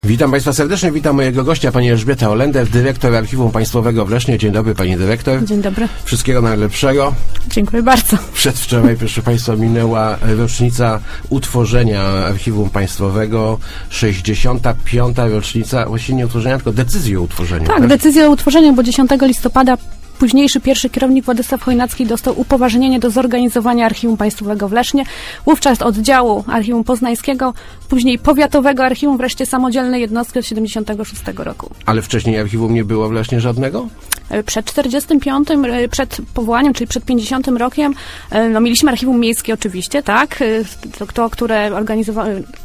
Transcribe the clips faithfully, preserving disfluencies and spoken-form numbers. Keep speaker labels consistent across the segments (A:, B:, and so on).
A: Witam Państwa serdecznie, witam mojego gościa, pani Elżbieta Olender, dyrektor Archiwum Państwowego w Lesznie. Dzień dobry, pani dyrektor.
B: Dzień dobry.
A: Wszystkiego najlepszego.
B: Dziękuję bardzo.
A: Przedwczoraj, proszę Państwa, minęła rocznica utworzenia Archiwum Państwowego, sześćdziesiąta piąta rocznica, właściwie nie utworzenia, tylko decyzji o utworzeniu.
B: Tak, tak? decyzja o utworzeniu, bo dziesiątego listopada późniejszy pierwszy kierownik Władysław Chojnacki dostał upoważnienie do zorganizowania Archiwum Państwowego w Lesznie, wówczas oddziału Archiwum Poznańskiego, później powiatowego archiwum, wreszcie samodzielnej jednostki od siedemdziesiątego szóstego roku.
A: Ale wcześniej archiwum nie było w Lesznie żadnego?
B: Przed czterdziestym piątym, przed powołaniem, czyli przed pięćdziesiątym rokiem, no mieliśmy archiwum miejskie oczywiście, tak, to, to które organizowało,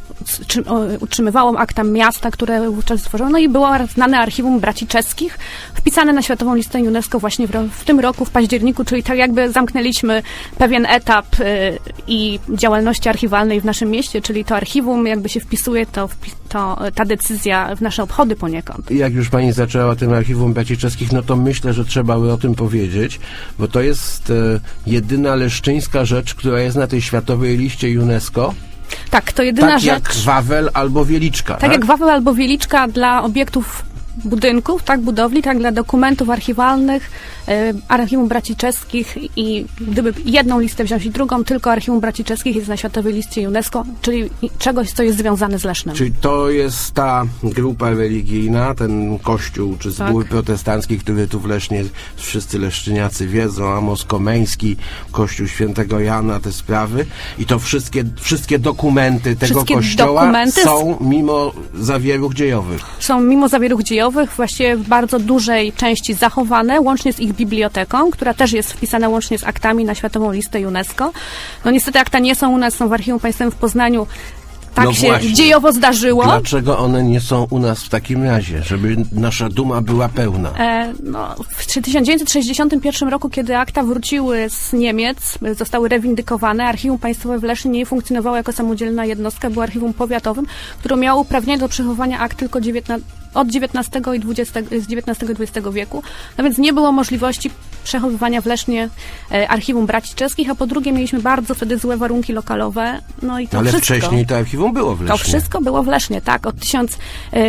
B: utrzymywało akta miasta, które wówczas stworzono, no i było znane archiwum braci czeskich, wpisane na Światową Listę UNESCO właśnie w, w tym roku, w październiku, czyli tak jakby zamknęliśmy pewien etap y, i działalności archiwalnej w naszym mieście, czyli to archiwum jakby się wpisuje, to, to ta decyzja w nasze obchody poniekąd.
A: Jak już pani zaczęła o tym archiwum braci czeskich, no to myślę, że trzeba by o tym powiedzieć, bo to jest y, jedyna leszczyńska rzecz, która jest na tej Światowej Liście UNESCO.
B: Tak, to jedyna
A: tak
B: rzecz.
A: Tak jak Wawel albo Wieliczka. Tak,
B: tak jak Wawel albo Wieliczka dla obiektów budynków, tak, budowli, tak, dla dokumentów archiwalnych, e, Archiwum Braci Czeskich i gdyby jedną listę wziąć i drugą, tylko Archiwum Braci Czeskich jest na Światowej Liście UNESCO, czyli czegoś, co jest związane z Lesznem.
A: Czyli to jest ta grupa religijna, ten kościół, czy zbór tak. protestancki, który tu w Lesznie wszyscy leszczyniacy wiedzą, Amos Komeński, Kościół Świętego Jana, te sprawy i to wszystkie, wszystkie dokumenty tego
B: wszystkie
A: kościoła
B: dokumenty
A: są mimo zawieruch dziejowych.
B: Są mimo zawieruch dziejowych, właściwie w bardzo dużej części zachowane, łącznie z ich biblioteką, która też jest wpisana łącznie z aktami na Światową Listę UNESCO. No niestety akta nie są u nas, są w Archiwum Państwowym w Poznaniu. Tak
A: no
B: się
A: właśnie.
B: dziejowo zdarzyło.
A: Dlaczego one nie są u nas w takim razie, żeby nasza duma była pełna?
B: E, no, w tysiąc dziewięćset sześćdziesiątym pierwszym roku, kiedy akta wróciły z Niemiec, zostały rewindykowane, Archiwum Państwowe w Lesznie nie funkcjonowało jako samodzielna jednostka, było archiwum powiatowym, które miało uprawnienie do przechowywania akt tylko od dziewiętnastego i dwudziestego, z dziewiętnastego i dwudziestego wieku, no więc nie było możliwości przechowywania w Lesznie e, Archiwum Braci Czeskich, a po drugie mieliśmy bardzo wtedy złe warunki lokalowe, no i to
A: Ale
B: wszystko.
A: wcześniej to archiwum było w Lesznie.
B: To wszystko było w Lesznie, tak. Od tysiąc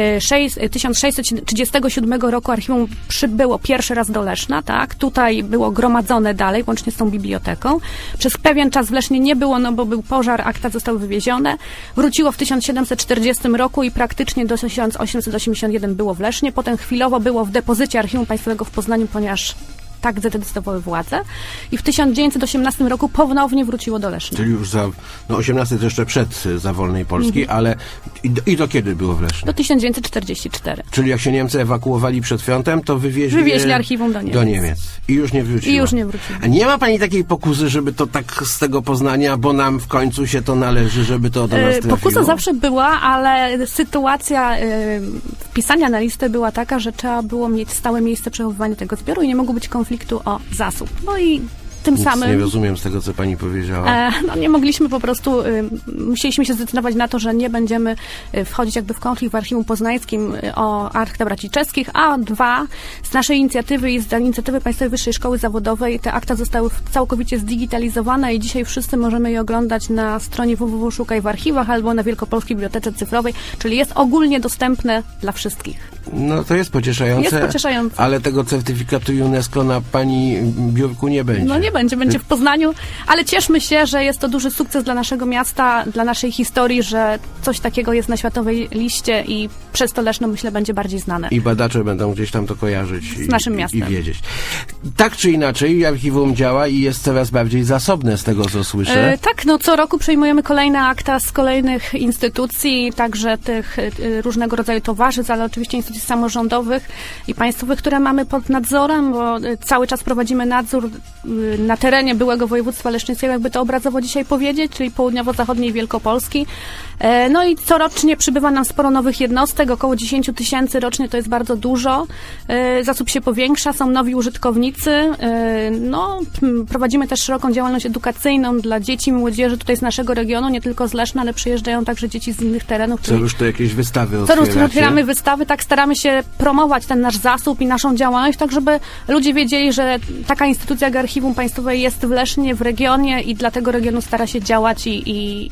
B: sześćset trzydziestego siódmego roku archiwum przybyło pierwszy raz do Leszna, tak. Tutaj było gromadzone dalej, łącznie z tą biblioteką. Przez pewien czas w Lesznie nie było, no bo był pożar, akta zostały wywiezione. Wróciło w tysiąc siedemset czterdziestym roku i praktycznie do tysiąc osiemset osiemdziesiątego pierwszego było w Lesznie. Potem chwilowo było w depozycie Archiwum Państwowego w Poznaniu, ponieważ tak zadecydowały władze. I w tysiąc dziewięćset osiemnastym roku ponownie wróciło do Leszna.
A: Czyli już za, no osiemnasty to jeszcze przed za wolnej Polski, mm-hmm. ale i do, i do kiedy było w Lesznie?
B: Do tysiąc dziewięćset czterdziestego czwartego.
A: Czyli jak się Niemcy ewakuowali przed frontem, to wywieźli,
B: wywieźli archiwum do Niemiec.
A: do Niemiec. I już nie wróciło.
B: I już nie wróciło.
A: A nie ma pani takiej pokusy, żeby to tak z tego Poznania, bo nam w końcu się to należy, żeby to do nas trafiło?
B: Pokusa zawsze była, ale sytuacja y, wpisania na listę była taka, że trzeba było mieć stałe miejsce przechowywania tego zbioru i nie mogło być konfliktu o zasób. No i tym
A: Nic
B: samym...
A: nie rozumiem z tego, co pani powiedziała.
B: E, no nie mogliśmy po prostu, y, musieliśmy się zdecydować na to, że nie będziemy y, wchodzić jakby w konflikt w Archiwum Poznańskim y, o akta braci czeskich, a dwa, z naszej inicjatywy i z inicjatywy Państwowej Wyższej Szkoły Zawodowej te akta zostały całkowicie zdigitalizowane i dzisiaj wszyscy możemy je oglądać na stronie w w w kropka szukaj w archiwach albo na Wielkopolskiej Bibliotece Cyfrowej, czyli jest ogólnie dostępne dla wszystkich.
A: No to jest pocieszające,
B: jest pocieszające.
A: Ale tego certyfikatu UNESCO na pani biurku nie będzie.
B: No nie będzie, będzie w Poznaniu, ale cieszmy się, że jest to duży sukces dla naszego miasta, dla naszej historii, że coś takiego jest na Światowej Liście i przez to Leszno, myślę, będzie bardziej znane.
A: I badacze będą gdzieś tam to kojarzyć
B: z
A: i,
B: naszym miastem.
A: i wiedzieć. Tak czy inaczej, archiwum działa i jest coraz bardziej zasobne z tego, co słyszę.
B: E, tak, no co roku przejmujemy kolejne akta z kolejnych instytucji, także tych e, różnego rodzaju towarzystw, ale oczywiście instytucji samorządowych i państwowych, które mamy pod nadzorem, bo e, cały czas prowadzimy nadzór e, na terenie byłego województwa leszczyńskiego, jakby to obrazowo dzisiaj powiedzieć, czyli południowo-zachodniej Wielkopolski. E, no i corocznie przybywa nam sporo nowych jednostek, około dziesięć tysięcy rocznie, to jest bardzo dużo. E, zasób się powiększa, są nowi użytkownicy. E, no, prowadzimy też szeroką działalność edukacyjną dla dzieci i młodzieży tutaj z naszego regionu, nie tylko z Leszna, ale przyjeżdżają także dzieci z innych terenów.
A: Co już to jakieś wystawy
B: otwieracie?
A: otwieracie?
B: Co już otwieramy wystawy, tak staramy się promować ten nasz zasób i naszą działalność, tak żeby ludzie wiedzieli, że taka instytucja jak Archiwum Państwowe jest w Lesznie, w regionie i dla tego regionu stara się działać i, i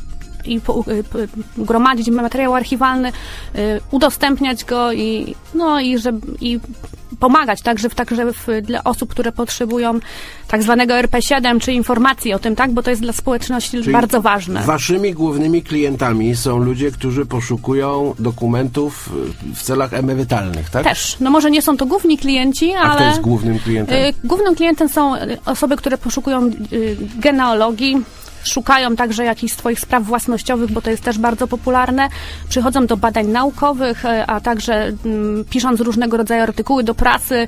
B: i po, y, gromadzić materiał archiwalny, y, udostępniać go i, no, i, żeby, i pomagać także, w, także w, dla osób, które potrzebują tak zwanego er pe siedem, czy informacji o tym, tak, bo to jest dla społeczności czyli bardzo ważne.
A: Waszymi głównymi klientami są ludzie, którzy poszukują dokumentów w celach emerytalnych, tak?
B: Też. No może nie są to główni klienci, ale...
A: A kto jest głównym klientem?
B: Y, głównym klientem są osoby, które poszukują y, genealogii, szukają także jakichś swoich spraw własnościowych, bo to jest też bardzo popularne. Przychodzą do badań naukowych, a także mm, pisząc różnego rodzaju artykuły do prasy.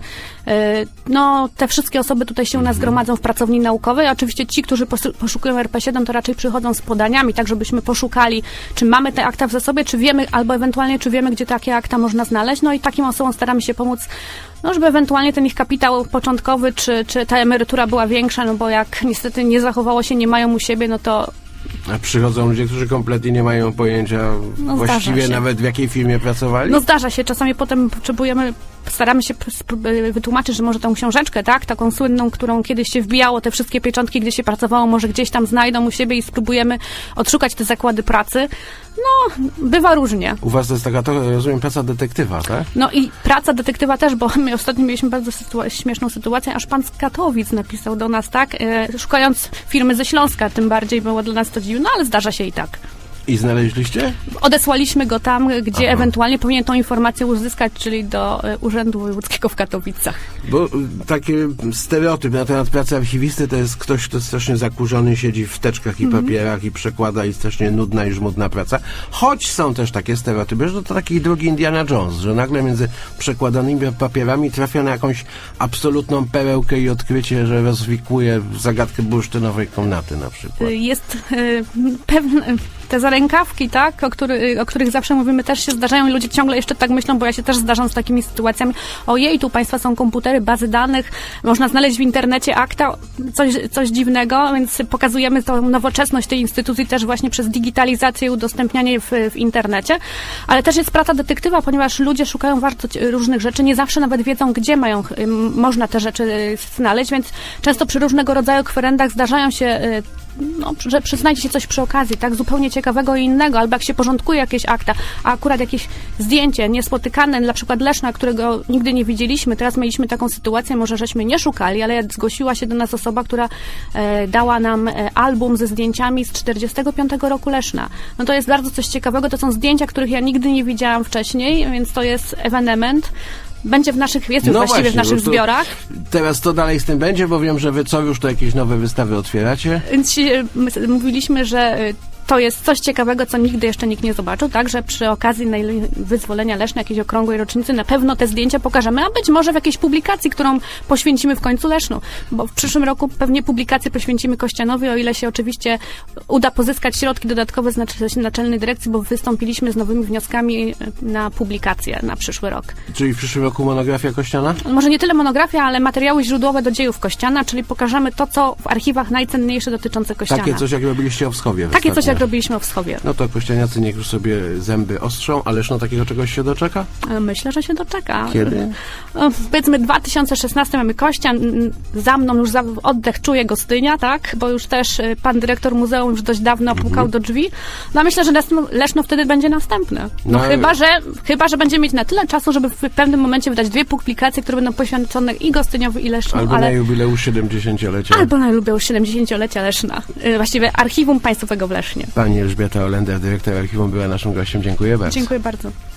B: No, te wszystkie osoby tutaj się u nas gromadzą w pracowni naukowej. Oczywiście ci, którzy poszukują er pe siedem, to raczej przychodzą z podaniami, tak żebyśmy poszukali, czy mamy te akta w zasobie, czy wiemy, albo ewentualnie, czy wiemy, gdzie takie akta można znaleźć. No i takim osobom staramy się pomóc, no, żeby ewentualnie ten ich kapitał początkowy, czy, czy ta emerytura była większa, no bo jak niestety nie zachowało się, nie mają u siebie, no to...
A: A przychodzą ludzie, którzy kompletnie nie mają pojęcia
B: no,
A: właściwie nawet w jakiej firmie pracowali?
B: No zdarza się, czasami potem potrzebujemy, staramy się wytłumaczyć, że może tą książeczkę, tak, taką słynną, którą kiedyś się wbijało, te wszystkie pieczątki, gdzie się pracowało, może gdzieś tam znajdą u siebie i spróbujemy odszukać te zakłady pracy. No, bywa różnie.
A: U was to jest taka, to rozumiem, praca detektywa, tak?
B: No i praca detektywa też, bo my ostatnio mieliśmy bardzo sytua- śmieszną sytuację, aż pan z Katowic napisał do nas, tak, e, szukając firmy ze Śląska, tym bardziej było dla nas to dziwne, no ale zdarza się i tak.
A: I znaleźliście?
B: Odesłaliśmy go tam, gdzie
A: Aha.
B: ewentualnie powinien tą informację uzyskać, czyli do y, Urzędu Wojewódzkiego w Katowicach.
A: Bo y, taki stereotyp na temat pracy archiwisty to jest ktoś, kto strasznie zakurzony, siedzi w teczkach i mm-hmm. papierach i przekłada i strasznie nudna i żmudna praca. Choć są też takie stereotypy, że to taki drugi Indiana Jones, że nagle między przekładanymi papierami trafia na jakąś absolutną perełkę i odkrycie, że rozwikłuje zagadkę bursztynowej komnaty na przykład.
B: Jest y, pewne... Te zarękawki, tak, o, który, o których zawsze mówimy, też się zdarzają i ludzie ciągle jeszcze tak myślą, bo ja się też zdarzam z takimi sytuacjami. Ojej, tu państwa są komputery, bazy danych, można znaleźć w internecie akta, coś, coś dziwnego, więc pokazujemy tą nowoczesność tej instytucji też właśnie przez digitalizację i udostępnianie w, w internecie. Ale też jest praca detektywa, ponieważ ludzie szukają bardzo różnych rzeczy, nie zawsze nawet wiedzą, gdzie mają, można te rzeczy znaleźć, więc często przy różnego rodzaju kwerendach zdarzają się no, że przyznajcie się coś przy okazji, tak, zupełnie ciekawego i innego, albo jak się porządkuje jakieś akta, a akurat jakieś zdjęcie niespotykane, na przykład Leszna, którego nigdy nie widzieliśmy, teraz mieliśmy taką sytuację, może żeśmy nie szukali, ale zgłosiła się do nas osoba, która e, dała nam e, album ze zdjęciami z czterdziestego piątego roku Leszna. No to jest bardzo coś ciekawego, to są zdjęcia, których ja nigdy nie widziałam wcześniej, więc to jest ewenement. Będzie w naszych, jest już no właściwie właśnie, w naszych zbiorach.
A: Teraz to dalej z tym będzie, bo wiem, że wy co już to jakieś nowe wystawy otwieracie?
B: Więc mówiliśmy, że to jest coś ciekawego, co nigdy jeszcze nikt nie zobaczył, tak, że przy okazji wyzwolenia Leszna, jakiejś okrągłej rocznicy, na pewno te zdjęcia pokażemy, a być może w jakiejś publikacji, którą poświęcimy w końcu Lesznu, bo w przyszłym roku pewnie publikację poświęcimy Kościanowi, o ile się oczywiście uda pozyskać środki dodatkowe z Naczelnej Dyrekcji, bo wystąpiliśmy z nowymi wnioskami na publikację na przyszły rok.
A: Czyli w przyszłym roku monografia Kościana?
B: Może nie tyle monografia, ale materiały źródłowe do dziejów Kościana, czyli pokażemy to, co w archiwach najcenniejsze dotyczące Kościana.
A: Takie coś, jak robiliście o Wschowie.
B: Takie coś, jak robiliśmy w Wschowie.
A: No to kościaniacy niech już sobie zęby ostrzą, ależ no takiego czegoś się doczeka?
B: Myślę, że się doczeka.
A: Kiedy?
B: No, powiedzmy dwa tysiące szesnasty mamy Kościan, za mną już za oddech czuje Gostynia, tak, bo już też pan dyrektor muzeum już dość dawno pukał mhm. do drzwi. No myślę, że Leszno, Leszno wtedy będzie następne. No, no chyba, że, chyba, że będzie mieć na tyle czasu, żeby w pewnym momencie wydać dwie publikacje, które będą poświęcone i Gostyniowi, i Lesznu.
A: Albo
B: ale...
A: na jubileusz siedemdziesięciolecia.
B: Albo na jubileusz siedemdziesięciolecia Leszna. Właściwie Archiwum Państwowego w Lesznie.
A: Pani Elżbieta Olender, dyrektor archiwum, była naszym gościem. Dziękuję bardzo.
B: Dziękuję bardzo.